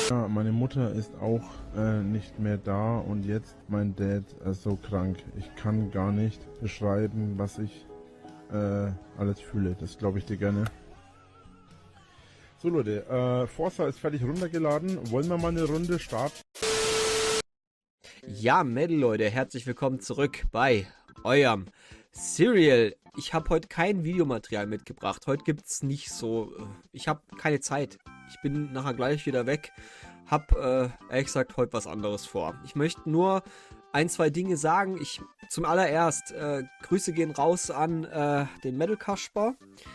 Ja, meine Mutter ist auch nicht mehr da und jetzt mein Dad so krank. Ich kann gar nicht beschreiben, was ich alles fühle. Das glaube ich dir gerne. So Leute, Forza ist fertig runtergeladen. Wollen wir mal eine Runde starten? Ja, Mädel Leute, herzlich willkommen zurück bei eurem Serial. Ich habe heute kein Videomaterial mitgebracht. Heute gibt's nicht so. Ich habe keine Zeit. Ich bin nachher gleich wieder weg. Hab ehrlich gesagt heute was anderes vor. Ich möchte nur ein, zwei Dinge sagen. Zum allererst Grüße gehen raus an den Metal Kasper.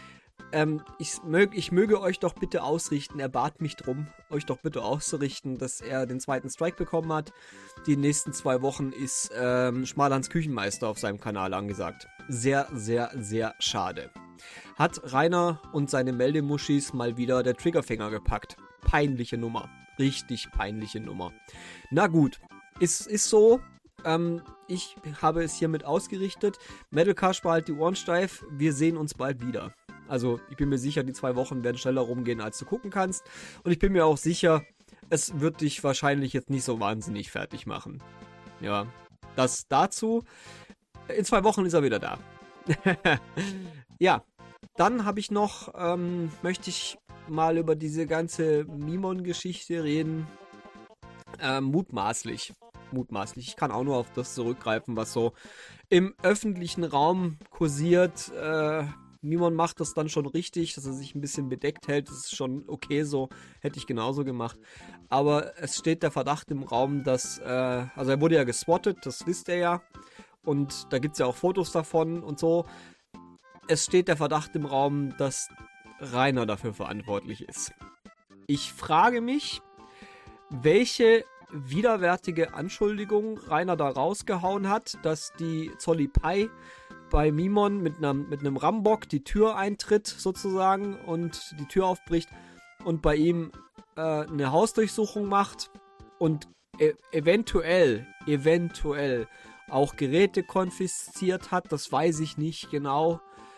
Ich möge euch doch bitte ausrichten, er bat mich drum, euch doch bitte auszurichten, dass er den zweiten Strike bekommen hat. Die nächsten 2 Wochen ist Schmalhans Küchenmeister auf seinem Kanal angesagt. Sehr, sehr, sehr schade. Hat Rainer und seine Meldemuschis mal wieder der Triggerfinger gepackt. Peinliche Nummer. Richtig peinliche Nummer. Na gut, ist so. Ich habe es hiermit ausgerichtet. Metal Kasper, halt die Ohren steif. Wir sehen uns bald wieder. Also ich bin mir sicher, die 2 Wochen werden schneller rumgehen, als du gucken kannst. Und ich bin mir auch sicher, es wird dich wahrscheinlich jetzt nicht so wahnsinnig fertig machen. Ja, das dazu. In 2 Wochen ist er wieder da. Ja, dann habe ich noch, möchte ich mal über diese ganze Mimon-Geschichte reden. Mutmaßlich. Ich kann auch nur auf das zurückgreifen, was so im öffentlichen Raum kursiert. Mimon macht das dann schon richtig, dass er sich ein bisschen bedeckt hält. Das ist schon okay so. Hätte ich genauso gemacht. Aber es steht der Verdacht im Raum, dass, also er wurde ja geswattet, das wisst ihr ja. Und da gibt es ja auch Fotos davon und so. Es steht der Verdacht im Raum, dass Rainer dafür verantwortlich ist. Ich frage mich, welche widerwärtige Anschuldigung Rainer da rausgehauen hat, dass die Zolli-Pai bei Mimon mit einem Rambock die Tür eintritt sozusagen und die Tür aufbricht und bei ihm eine Hausdurchsuchung macht und eventuell auch Geräte konfisziert hat, das weiß ich nicht genau.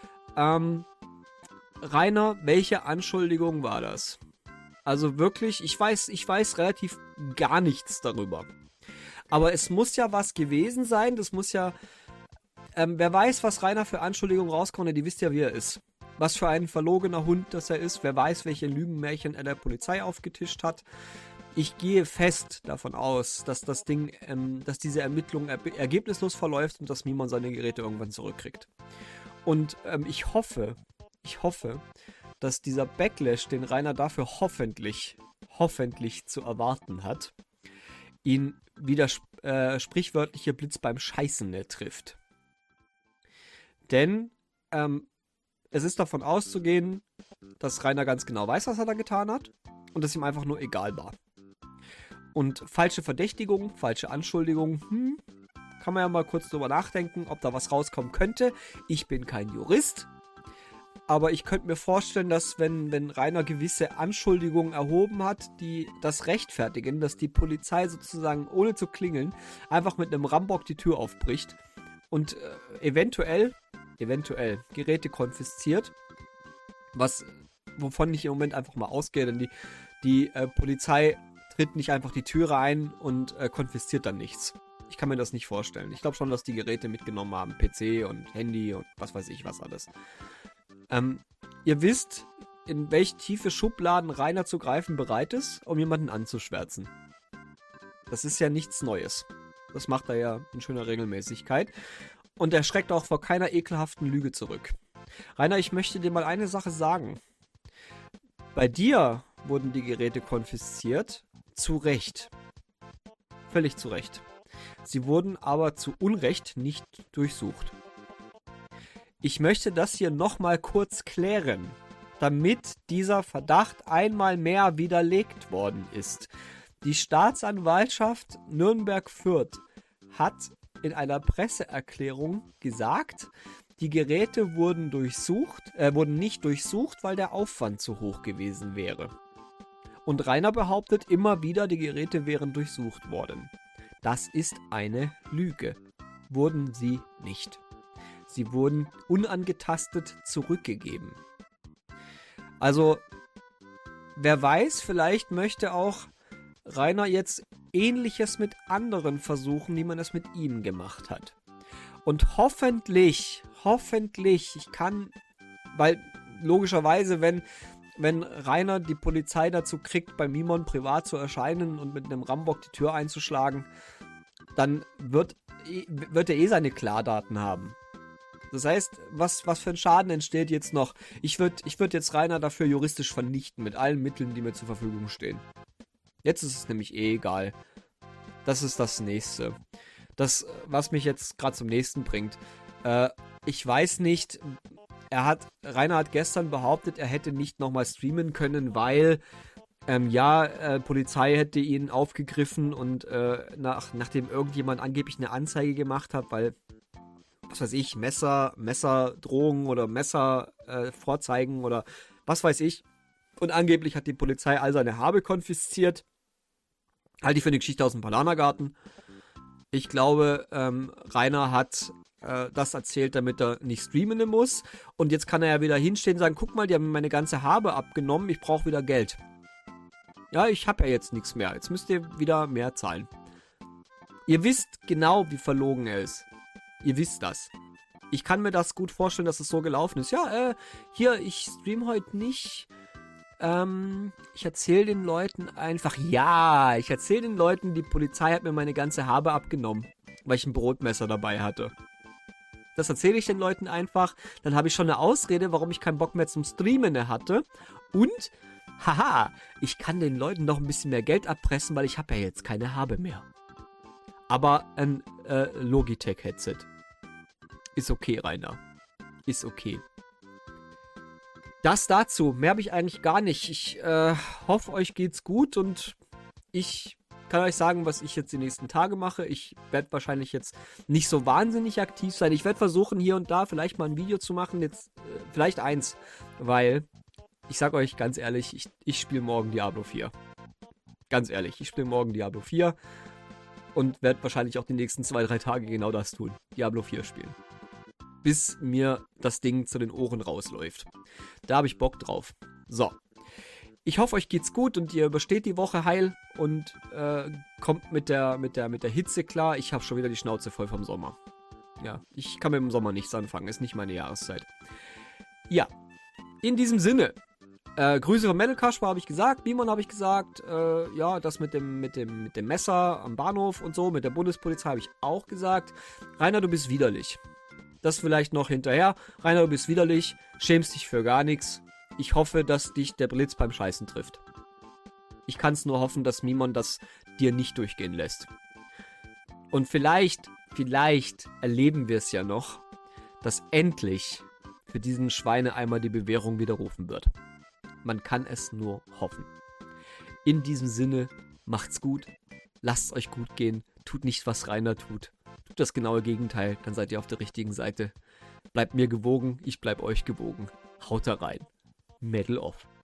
Rainer, welche Anschuldigung war das? Also wirklich, ich weiß relativ gar nichts darüber. Aber es muss ja was gewesen sein, das muss ja, wer weiß, was Rainer für Anschuldigungen rauskommt, die wisst ja, wie er ist. Was für ein verlogener Hund das er ist, wer weiß, welche Lügenmärchen er der Polizei aufgetischt hat. Ich gehe fest davon aus, dass das Ding, dass diese Ermittlung ergebnislos verläuft und dass Mimon seine Geräte irgendwann zurückkriegt. Und ich hoffe, dass dieser Backlash, den Rainer dafür hoffentlich zu erwarten hat, ihn wieder sprichwörtliche Blitz beim Scheißen trifft. Denn es ist davon auszugehen, dass Rainer ganz genau weiß, was er da getan hat und es ihm einfach nur egal war. Und falsche Verdächtigungen, falsche Anschuldigungen, kann man ja mal kurz drüber nachdenken, ob da was rauskommen könnte. Ich bin kein Jurist, aber ich könnte mir vorstellen, dass wenn Rainer gewisse Anschuldigungen erhoben hat, die das rechtfertigen, dass die Polizei sozusagen ohne zu klingeln einfach mit einem Rambock die Tür aufbricht und eventuell Geräte konfisziert, wovon ich im Moment einfach mal ausgehe, denn die Polizei tritt nicht einfach die Türe ein und konfisziert dann nichts. Ich kann mir das nicht vorstellen. Ich glaube schon, dass die Geräte mitgenommen haben, PC und Handy und was weiß ich was alles. Ihr wisst, in welche tiefe Schubladen Rainer zu greifen bereit ist, um jemanden anzuschwärzen. Das ist ja nichts Neues. Das macht er ja in schöner Regelmäßigkeit. Und er schreckt auch vor keiner ekelhaften Lüge zurück. Rainer, ich möchte dir mal eine Sache sagen. Bei dir wurden die Geräte konfisziert. Zu Recht. Völlig zu Recht. Sie wurden aber zu Unrecht nicht durchsucht. Ich möchte das hier nochmal kurz klären, damit dieser Verdacht einmal mehr widerlegt worden ist. Die Staatsanwaltschaft Nürnberg-Fürth hat in einer Presseerklärung gesagt, die Geräte wurden nicht durchsucht, weil der Aufwand zu hoch gewesen wäre. Und Rainer behauptet immer wieder, die Geräte wären durchsucht worden. Das ist eine Lüge. Wurden sie nicht. Sie wurden unangetastet zurückgegeben. Also, wer weiß, vielleicht möchte auch Rainer jetzt Ähnliches mit anderen versuchen, wie man es mit ihm gemacht hat. Und hoffentlich, ich kann, weil logischerweise, wenn Rainer die Polizei dazu kriegt, bei Mimon privat zu erscheinen und mit einem Rambock die Tür einzuschlagen, dann wird er seine Klardaten haben. Das heißt, was für ein Schaden entsteht jetzt noch? Ich würd jetzt Rainer dafür juristisch vernichten, mit allen Mitteln, die mir zur Verfügung stehen. Jetzt ist es nämlich egal. Das ist das Nächste. Das, was mich jetzt gerade zum Nächsten bringt. Ich weiß nicht, Rainer hat gestern behauptet, er hätte nicht nochmal streamen können, weil Polizei hätte ihn aufgegriffen und nachdem irgendjemand angeblich eine Anzeige gemacht hat, weil, was weiß ich, Messerdrohungen oder Messer vorzeigen oder was weiß ich. Und angeblich hat die Polizei all seine Habe konfisziert. Halte ich für eine Geschichte aus dem Palanergarten. Ich glaube, Rainer hat das erzählt, damit er nicht streamen muss. Und jetzt kann er ja wieder hinstehen und sagen, guck mal, die haben mir meine ganze Habe abgenommen, ich brauche wieder Geld. Ja, ich habe ja jetzt nichts mehr. Jetzt müsst ihr wieder mehr zahlen. Ihr wisst genau, wie verlogen er ist. Ihr wisst das. Ich kann mir das gut vorstellen, dass es so gelaufen ist. Ja, hier, ich stream heute nicht. Ich erzähle den Leuten einfach, die Polizei hat mir meine ganze Habe abgenommen, weil ich ein Brotmesser dabei hatte. Das erzähle ich den Leuten einfach. Dann habe ich schon eine Ausrede, warum ich keinen Bock mehr zum Streamen hatte. Und, ich kann den Leuten noch ein bisschen mehr Geld abpressen, weil ich habe ja jetzt keine Habe mehr. Aber ein Logitech-Headset. Ist okay, Rainer. Ist okay. Das dazu. Mehr habe ich eigentlich gar nicht. Ich hoffe, euch geht's gut und ich kann euch sagen, was ich jetzt die nächsten Tage mache. Ich werde wahrscheinlich jetzt nicht so wahnsinnig aktiv sein. Ich werde versuchen, hier und da vielleicht mal ein Video zu machen. Jetzt vielleicht eins, weil ich sage euch ganz ehrlich, ich spiele morgen Diablo 4. Ganz ehrlich, ich spiele morgen Diablo 4 und werde wahrscheinlich auch die nächsten 2-3 Tage genau das tun. Diablo 4 spielen. Bis mir das Ding zu den Ohren rausläuft. Da habe ich Bock drauf. So. Ich hoffe, euch geht's gut und ihr übersteht die Woche heil und kommt mit der Hitze klar. Ich habe schon wieder die Schnauze voll vom Sommer. Ja, ich kann mit dem Sommer nichts anfangen. Ist nicht meine Jahreszeit. Ja, in diesem Sinne. Grüße von Metal Kasper habe ich gesagt. Bimon habe ich gesagt. Das mit dem Messer am Bahnhof und so, mit der Bundespolizei habe ich auch gesagt. Rainer, du bist widerlich. Das vielleicht noch hinterher. Rainer, du bist widerlich. Schämst dich für gar nichts. Ich hoffe, dass dich der Blitz beim Scheißen trifft. Ich kann es nur hoffen, dass Mimon das dir nicht durchgehen lässt. Und vielleicht erleben wir es ja noch, dass endlich für diesen Schweineeimer die Bewährung widerrufen wird. Man kann es nur hoffen. In diesem Sinne, macht's gut, lasst es euch gut gehen, tut nicht, was Rainer tut. Tut das genaue Gegenteil, dann seid ihr auf der richtigen Seite. Bleibt mir gewogen, ich bleib euch gewogen. Haut da rein. Metal off.